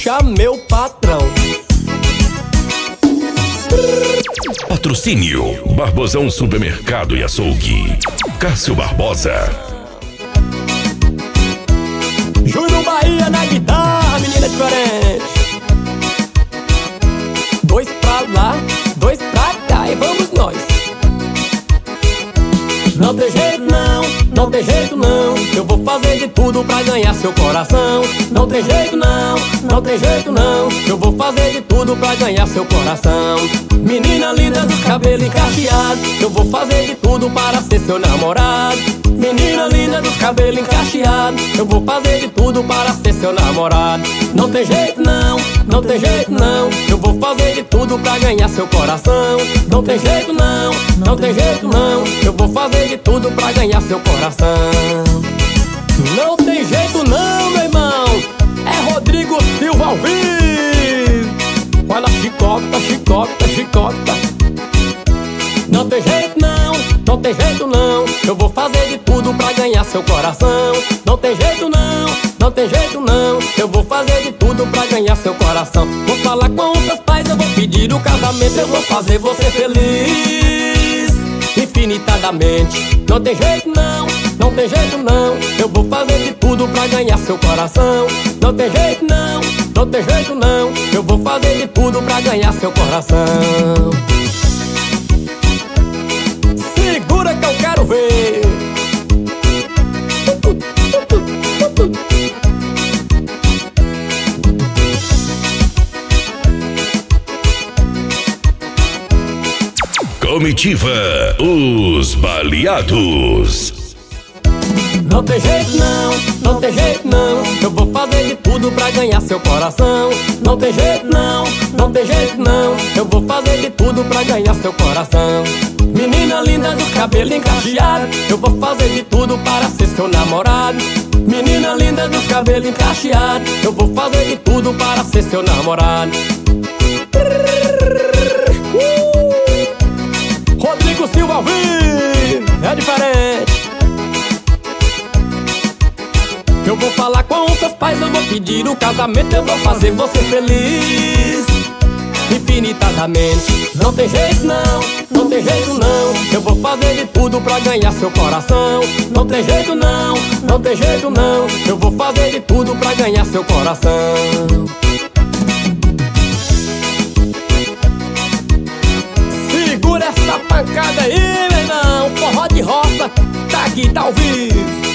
puxa meu patrão. Patrocínio Barbosão Supermercado e Açougue. Cássio Barbosa. Júnior Bahia na guitarra, menina diferente. Dois pra lá, dois pra cá e vamos nós. Não tem jeito não, não tem jeito não. Eu vou fazer de tudo pra ganhar seu coração. Não tem jeito não, não tem jeito não. Eu vou fazer de tudo pra ganhar seu coração. Menina linda dos cabelos encaixeados, eu vou fazer de tudo para ser seu namorado. Menina linda dos cabelos encaixeados, eu vou fazer de tudo para ser seu namorado. Não tem jeito não, não tem jeito não. Eu vou fazer de tudo pra ganhar seu coração. Não tem jeito não, não tem jeito não. Eu vou fazer de tudo pra ganhar seu coração. Não tem jeito não, meu irmão. É Rodrigo Silva ao vivo. Olha, chicota, chicota, chicota. Não tem jeito não, não tem jeito não. Eu vou fazer de tudo pra ganhar seu coração. Não tem jeito não, não tem jeito não. Eu vou fazer de tudo pra ganhar seu coração. Vou falar com os seus pais, eu vou pedir o casamento. Eu vou fazer você feliz infinitamente. Não tem jeito não, não tem jeito não. Eu vou fazer de tudo pra ganhar seu coração. Não tem jeito não, não tem jeito não. Eu vou fazer de tudo pra ganhar seu coração. Segura que eu quero ver. Comitiva Os Baleados. Não tem jeito não, não tem jeito não. Eu vou fazer de tudo pra ganhar seu coração. Não tem jeito não, não tem jeito não. Eu vou fazer de tudo pra ganhar seu coração. Menina linda do cabelo encaixeado, eu vou fazer de tudo para ser seu namorado. Menina linda dos cabelos encaixeados, eu vou fazer de tudo para ser seu namorado. Rodrigo Silva ao vivo, é diferente. Eu vou falar com os seus pais, eu vou pedir o casamento. Eu vou fazer você feliz infinitamente. Não tem jeito não, não tem jeito não. Eu vou fazer de tudo pra ganhar seu coração. Não tem jeito não, não tem jeito não. Eu vou fazer de tudo pra ganhar seu coração. Segura essa pancada aí, meu irmão. Forró de roça, tá aqui, tá ao vivo.